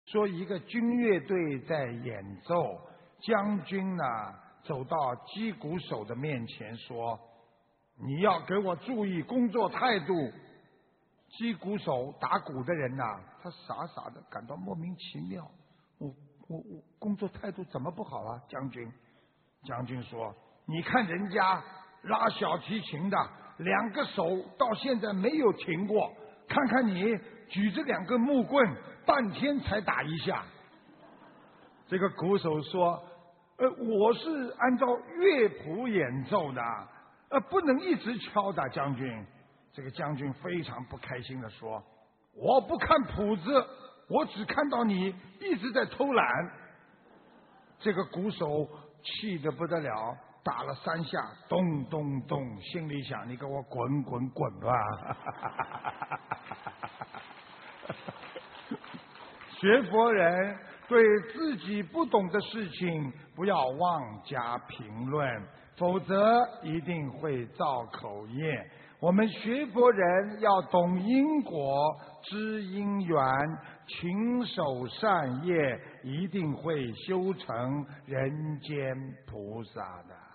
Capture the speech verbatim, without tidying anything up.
说一个军乐队在演奏，将军呢走到击鼓手的面前说：“你要给我注意工作态度。”击鼓手打鼓的人呐、啊，他傻傻的感到莫名其妙。我我我工作态度怎么不好啊，将军？将军说：“你看人家拉小提琴的，两个手到现在没有停过，看看你举着两根木棍，半天才打一下。”这个鼓手说：“呃，我是按照乐谱演奏的，呃，不能一直敲打。”将军。这个将军非常不开心地说：“我不看谱子，我只看到你一直在偷懒。”这个鼓手气得不得了，打了三下，咚咚咚，心里想：“你给我滚滚滚吧！”学佛人对自己不懂的事情不要妄加评论，否则一定会造口业。我们学佛人要懂因果，知因缘，勤守善业，一定会修成人间菩萨的。